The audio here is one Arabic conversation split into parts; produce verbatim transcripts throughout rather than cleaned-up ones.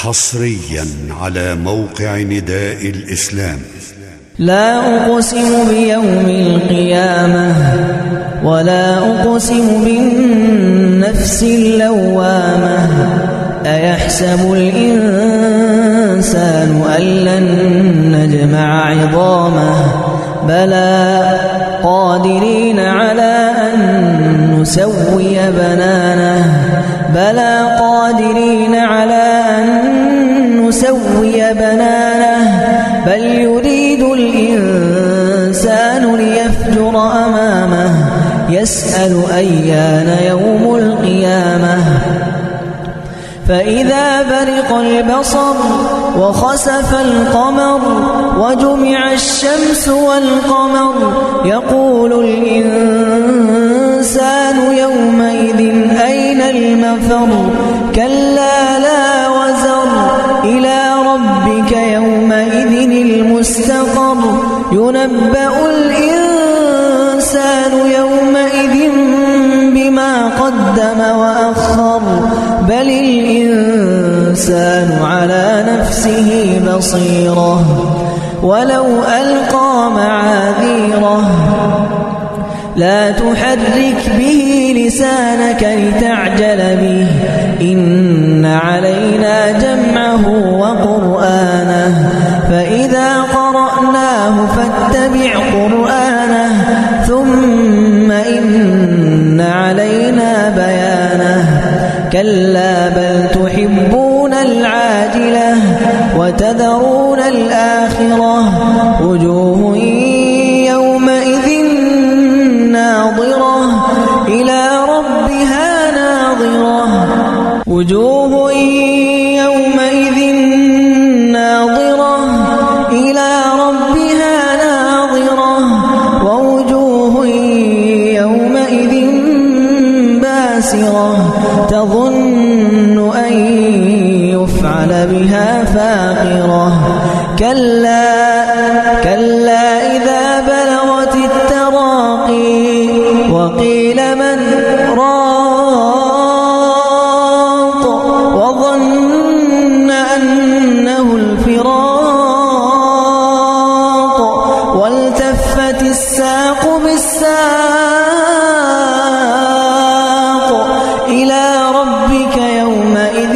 حصريا على موقع نداء الإسلام. لا أقسم بيوم القيامة ولا أقسم بالنفس اللوامة أيحسب الإنسان أن لن نجمع عظامه بلى قادرين على أن نسوي بنانه بلى قادرين على أن نسوي بنانه بل يريد الإنسان ليفجر أمامه يسأل أيان يوم القيامة فإذا برق البصر وخسف القمر وجمع الشمس والقمر يقول الإنسان يومئذ أين المفر كلا لا وزر إلى ربك يومئذ المستقر ينبأ الإنسان يومئذ بما قدم وأخر بل الإنسان على نفسه بصيرة ولو ألقى معاذيره لا تحرك به لسانك لتعجل به إن علينا جمعه وقرآنه فإذا قرأناه فاتبع قرآنه ثم إن علينا بيانه كلا بل تحبون العاجلة وتذرون الآخرة وجوه يومئذ ناظرة إلى ربها ناظرة وجوه يومئذ ناظرة إلى ربها ناظرة ووجوه يومئذ باسرة تظن أن يفعل بها فاقرة كلا كلا إذا بلغت التراقي وقيل من راق وظن أنه الفراق والتفت الساق بالساق إلى ربك يومئذ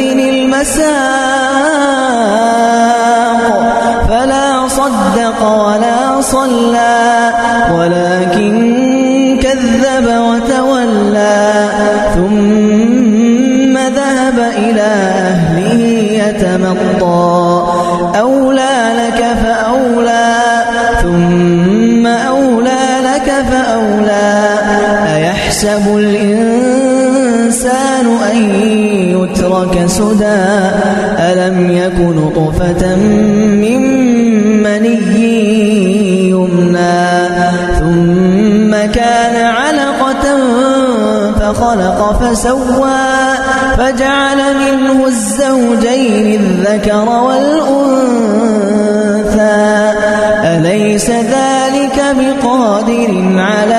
المساق فلا صدق ولا صلى ولكن كذب وتولى ثم ذهب إلى أهله يتمطى أولى لك فأولى ثم أولى لك فأولى أيحسب الإنسان أن يترك سدى ألم يكن نطفة من مني يمنى ثم كان علقة فخلق فسوى فجعل منه الزوجين الذكر والأنثى أليس ذلك بقادر على